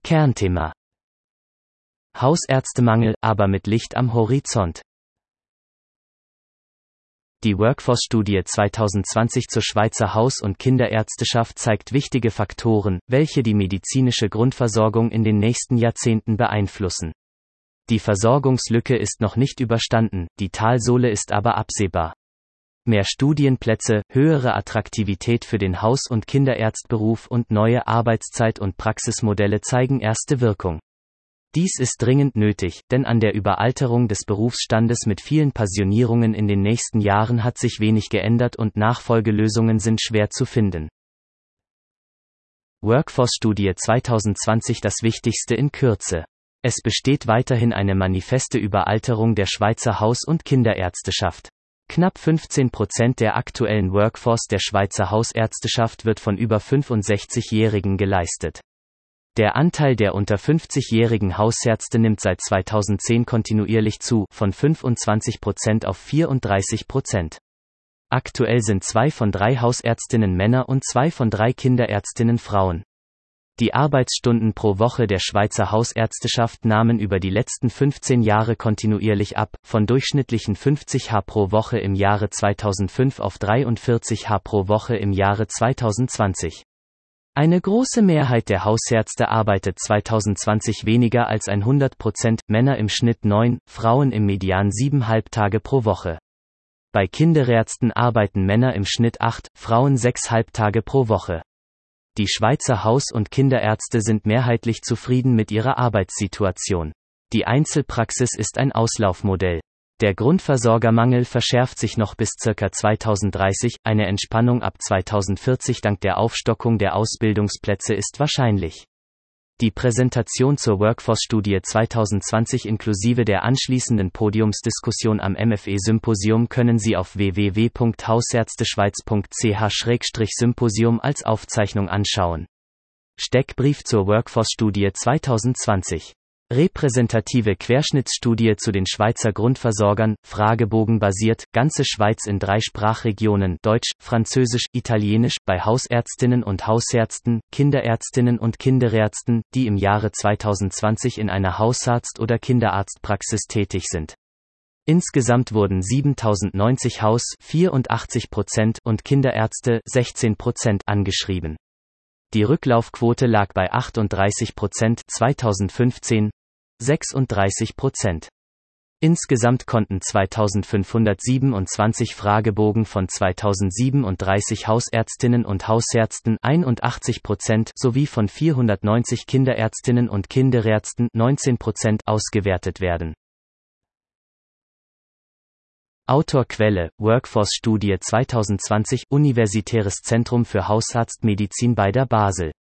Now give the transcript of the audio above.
Kernthema: Hausärztemangel, aber mit Licht am Horizont. Die Workforce-Studie 2020 zur Schweizer Haus- und Kinderärzteschaft zeigt wichtige Faktoren, welche die medizinische Grundversorgung in den nächsten Jahrzehnten beeinflussen. Die Versorgungslücke ist noch nicht überstanden, die Talsohle ist aber absehbar. Mehr Studienplätze, höhere Attraktivität für den Haus- und Kinderärztberuf und neue Arbeitszeit- und Praxismodelle zeigen erste Wirkung. Dies ist dringend nötig, denn an der Überalterung des Berufsstandes mit vielen Pensionierungen in den nächsten Jahren hat sich wenig geändert und Nachfolgelösungen sind schwer zu finden. Workforce-Studie 2020: Das Wichtigste in Kürze. Es besteht weiterhin eine manifeste Überalterung der Schweizer Haus- und Kinderärzteschaft. Knapp 15% der aktuellen Workforce der Schweizer Hausärzteschaft wird von über 65-Jährigen geleistet. Der Anteil der unter 50-jährigen Hausärzte nimmt seit 2010 kontinuierlich zu, von 25% auf 34%. Aktuell sind 2 von 3 Hausärztinnen Männer und 2 von 3 Kinderärztinnen Frauen. Die Arbeitsstunden pro Woche der Schweizer Hausärzteschaft nahmen über die letzten 15 Jahre kontinuierlich ab, von durchschnittlichen 50 H pro Woche im Jahre 2005 auf 43 H pro Woche im Jahre 2020. Eine große Mehrheit der Hausärzte arbeitet 2020 weniger als 100%, Männer im Schnitt 9, Frauen im Median 7,5 Tage pro Woche. Bei Kinderärzten arbeiten Männer im Schnitt 8, Frauen 6,5 Tage pro Woche. Die Schweizer Haus- und Kinderärzte sind mehrheitlich zufrieden mit ihrer Arbeitssituation. Die Einzelpraxis ist ein Auslaufmodell. Der Grundversorgermangel verschärft sich noch bis ca. 2030, eine Entspannung ab 2040 dank der Aufstockung der Ausbildungsplätze ist wahrscheinlich. Die Präsentation zur Workforce-Studie 2020 inklusive der anschließenden Podiumsdiskussion am MFE-Symposium können Sie auf www.hausärzteschweiz.ch/symposium als Aufzeichnung anschauen. Steckbrief zur Workforce-Studie 2020. Repräsentative Querschnittsstudie zu den Schweizer Grundversorgern, Fragebogen basiert, ganze Schweiz in 3 Sprachregionen, Deutsch, Französisch, Italienisch, bei Hausärztinnen und Hausärzten, Kinderärztinnen und Kinderärzten, die im Jahre 2020 in einer Hausarzt- oder Kinderarztpraxis tätig sind. Insgesamt wurden 7090 Haus- 84% und Kinderärzte 16% angeschrieben. Die Rücklaufquote lag bei 38% 2015, 36%. Insgesamt konnten 2527 Fragebogen von 2037 Hausärztinnen und Hausärzten 81% sowie von 490 Kinderärztinnen und Kinderärzten 19% ausgewertet werden. Autorquelle: Workforce-Studie 2020, Universitäres Zentrum für Hausarztmedizin bei der Basel.